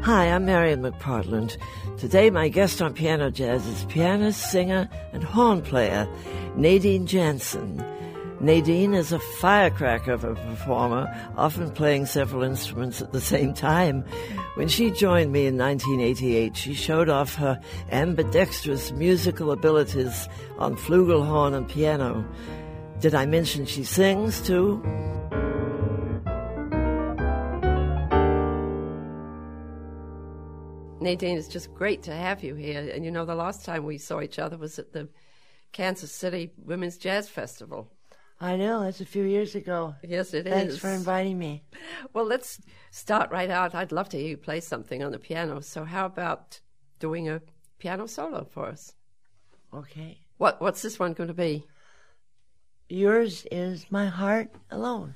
Hi, I'm Marian McPartland. Today my guest on Piano Jazz is pianist, singer, and horn player Nadine Jansen. Nadine is a firecracker of a performer, often playing several instruments at the same time. When she joined me in 1988, she showed off her ambidextrous musical abilities on flugelhorn and piano. Did I mention she sings, too? Nadine, it's just great to have you here. And you know, the last time we saw each other was at the Kansas City Women's Jazz Festival. I know, that's a few years ago. Yes, it is. Thanks for inviting me. Well, let's start right out. I'd love to hear you play something on the piano. So how about doing a piano solo for us? Okay. What's this one going to be? Yours is My Heart Alone.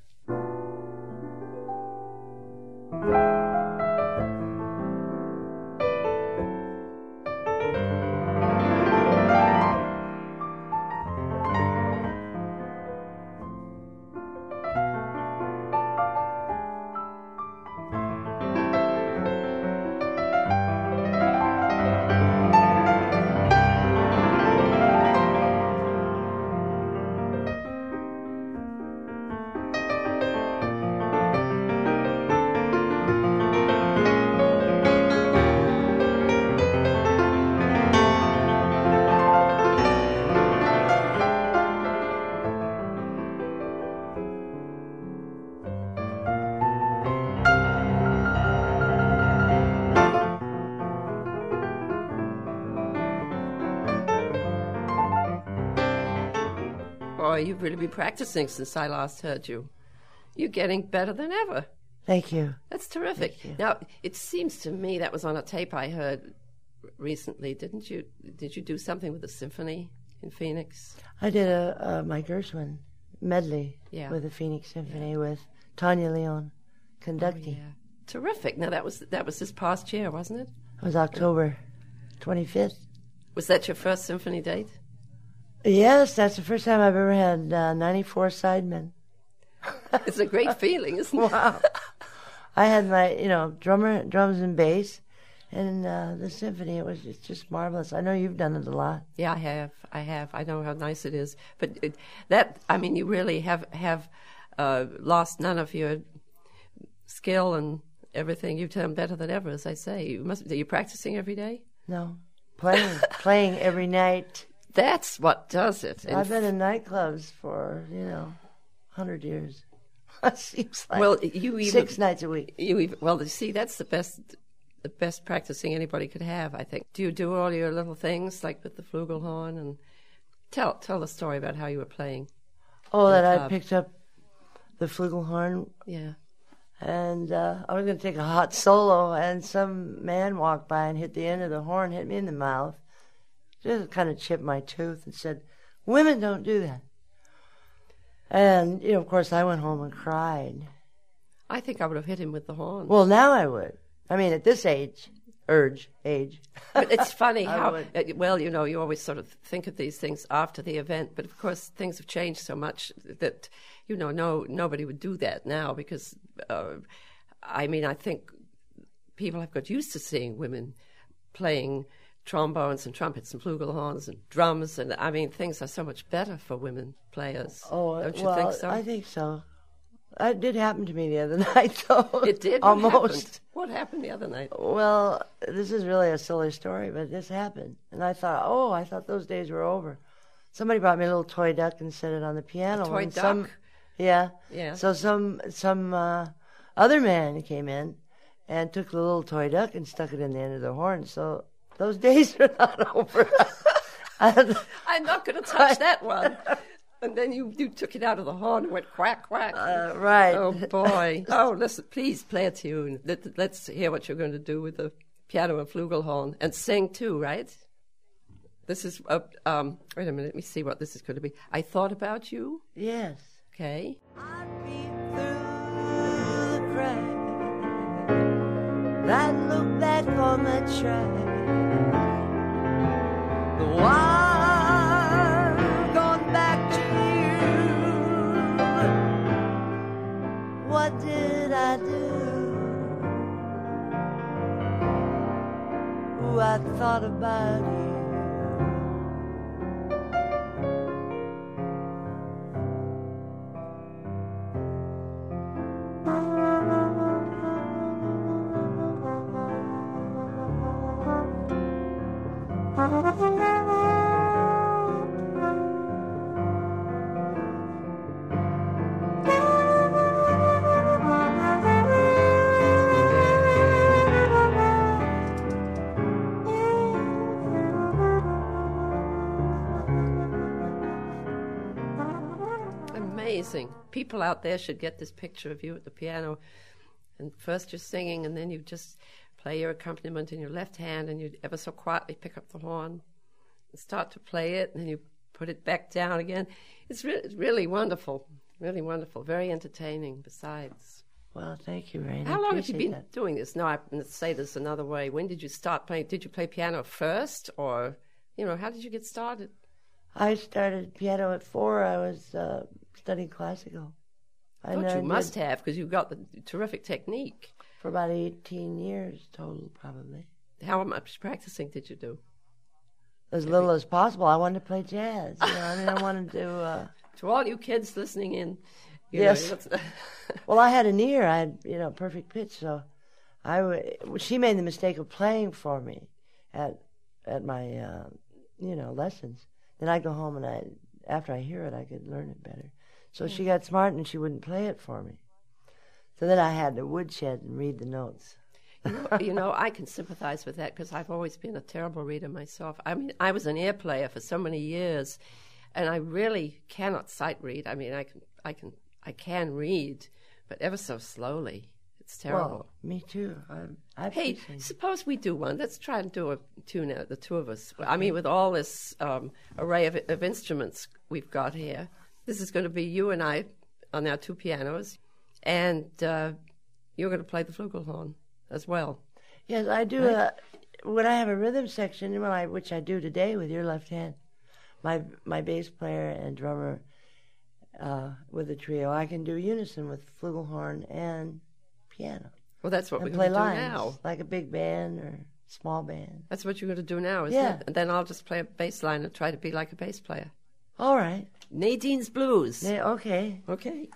Boy, you've really been practicing since I last heard you. You're getting better than ever. Thank you. That's terrific. Thank you. Now, it seems to me that was on a tape I heard recently, didn't you? Did you do something with the symphony in Phoenix? I did a Mike Gershwin medley with the Phoenix Symphony with Tanya Leon conducting. Oh, yeah. Terrific. Now, that was this past year, wasn't it? It was October 25th. Was that your first symphony date? Yes, that's the first time I've ever had 94 sidemen. It's a great feeling, isn't it? Wow. I had my, drums and bass, and the symphony, it's just marvelous. I know you've done it a lot. Yeah, I have. I know how nice it is. But you really have lost none of your skill and everything. You've done better than ever, as I say. Are you practicing every day? No, playing every night. That's what does it. I've been in nightclubs for, 100 years. It seems like well, you even, 6 nights a week. See, that's the best practicing anybody could have, I think. Do you do all your little things, like with the flugelhorn? And tell the story about how you were playing. Oh, that I picked up the flugelhorn. Yeah. And I was going to take a hot solo, and some man walked by and hit the end of the horn, hit me in the mouth. Just kind of chipped my tooth and said, "Women don't do that." And, of course, I went home and cried. I think I would have hit him with the horn. Well, now I would. I mean, at this age. But it's funny how, you always sort of think of these things after the event, but of course things have changed so much that, nobody would do that now because, I think people have got used to seeing women playing trombones and trumpets and flugelhorns and drums, and things are so much better for women players. Oh, don't you think so? I think so. It did happen to me the other night, though. It did? Almost. What happened the other night? Well, this is really a silly story, but this happened. And I thought those days were over. Somebody brought me a little toy duck and set it on the piano. A toy duck? Yeah. Yeah. So some other man came in and took the little toy duck and stuck it in the end of the horn. So those days are not over. I'm not going to touch that one. And then you took it out of the horn and went quack, quack. Right. Oh, boy. Oh, listen, please play a tune. Let's hear what you're going to do with the piano and flugelhorn. And sing, too, right? This is, wait a minute, let me see what this is going to be. I Thought About You? Yes. Okay. I peeped through the crack that looked back on the track. The wire gone back to you. What did I do? thought about you. Amazing. People out there should get this picture of you at the piano. And first you're singing, and then you just play your accompaniment in your left hand, and you ever so quietly pick up the horn and start to play it, and then you put it back down again. It's really wonderful. Really wonderful. Very entertaining besides. Well, thank you, Raina. How long have you been doing this? No, I'm going to say this another way. When did you start playing? Did you play piano first, or, how did you get started? I started piano at 4. I was studying classical. You must have, because you've got the terrific technique. For about 18 years total, probably. How much practicing did you do? As little as possible. I wanted to play jazz. I wanted to... To all you kids listening in. Yes. Well, I had an ear. I had, perfect pitch, so she made the mistake of playing for me at my, lessons. Then I'd go home, and after I hear it, I could learn it better. So she got smart, and she wouldn't play it for me. So then I had to woodshed and read the notes. I can sympathize with that, because I've always been a terrible reader myself. I mean, I was an ear player for so many years, and I really cannot sight read. I mean, I can read, but ever so slowly. It's terrible. Well, me too. Hey, suppose we do one. Let's try and do a tune out, the two of us. I mean, with all this array of instruments we've got here, this is going to be you and I on our 2 pianos, and you're going to play the flugelhorn as well. Yes, I do. Right? When I have a rhythm section, which I do today with your left hand, my bass player and drummer with the trio, I can do unison with flugelhorn and piano. Well, that's what we're going to do now. Like a big band or small band. That's what you're going to do now, isn't it? And then I'll just play a bass line and try to be like a bass player. All right. Nadine's Blues. Okay. Okay.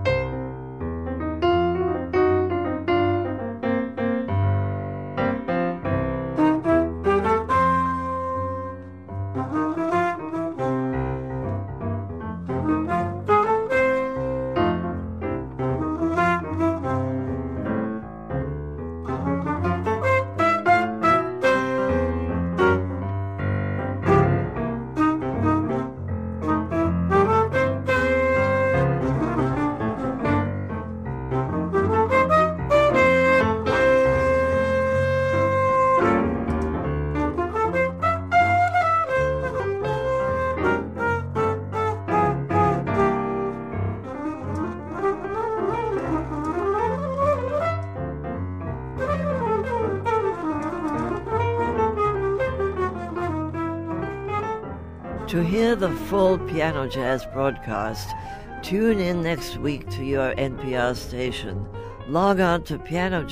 To hear the full Piano Jazz broadcast, tune in next week to your NPR station. Log on to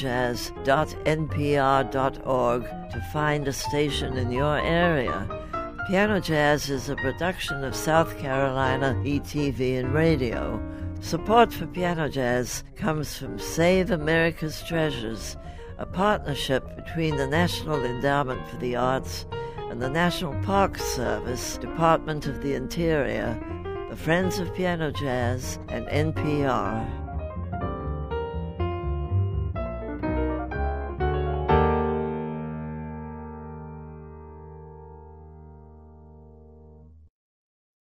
pianojazz.npr.org to find a station in your area. Piano Jazz is a production of South Carolina ETV and Radio. Support for Piano Jazz comes from Save America's Treasures, a partnership between the National Endowment for the Arts and the National Park Service, Department of the Interior, the Friends of Piano Jazz, and NPR.